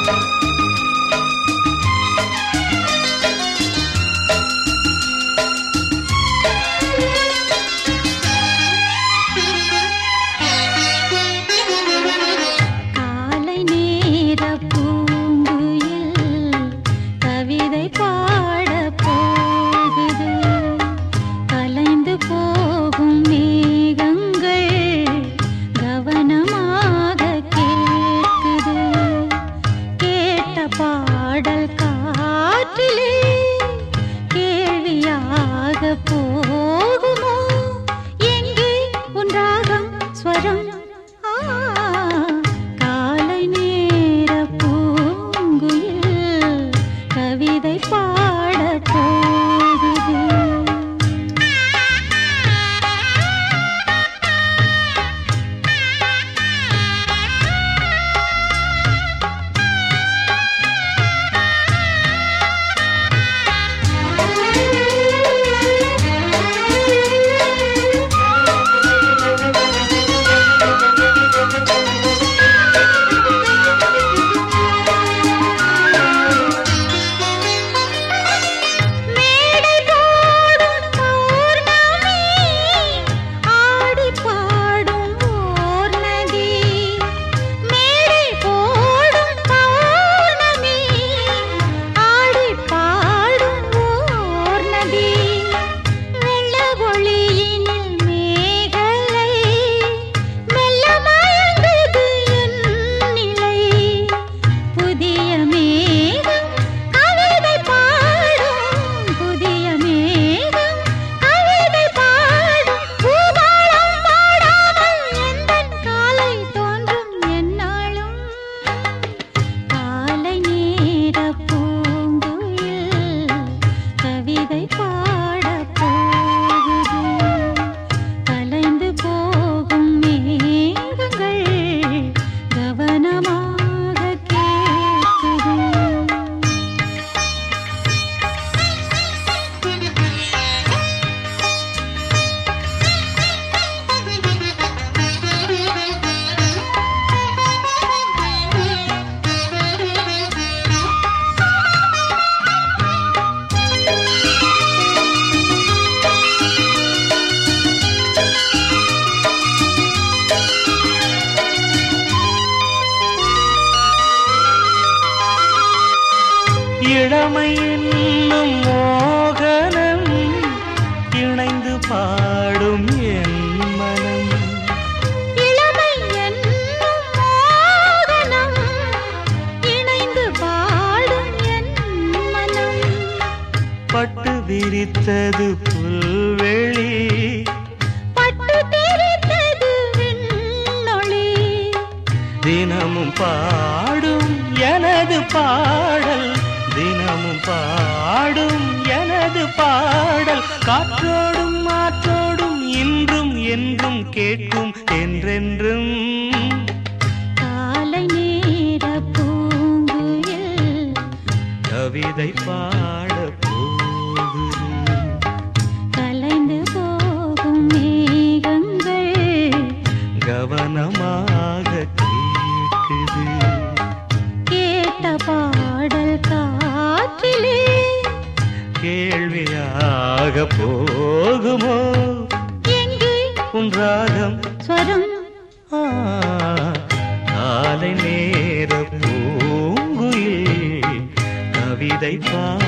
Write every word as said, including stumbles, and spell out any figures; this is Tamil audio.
இளமை என்னும் மோகனம் இணைந்து பாடும் என் மனம். இளமை என்னும் மோகனம் இணைந்து பாடும் என் மனம். பட்டு விரித்தது புல்வெளி, பட்டு தெரித்தது விண்ணொளி. தினமும் பாடும் எனது பாடல், தினமும் பாடும் எனது பாடல். காற்றோடும் மாற்றோடும் இன்றும் என்றும் கேட்கும் என்றென்றும். காலை நேர பூங்குயில் கவிதை பாட போகுது. கலைந்து போகும் மேகங்கள் கவனமாக கேட்குது. கேட்ட பாடல் காற்றிலே கேள்வியாக போகுமோ எங்கே உன் ராகம் ஸ்வரம்? காலை நேர பூங்குயில் கவிதை பா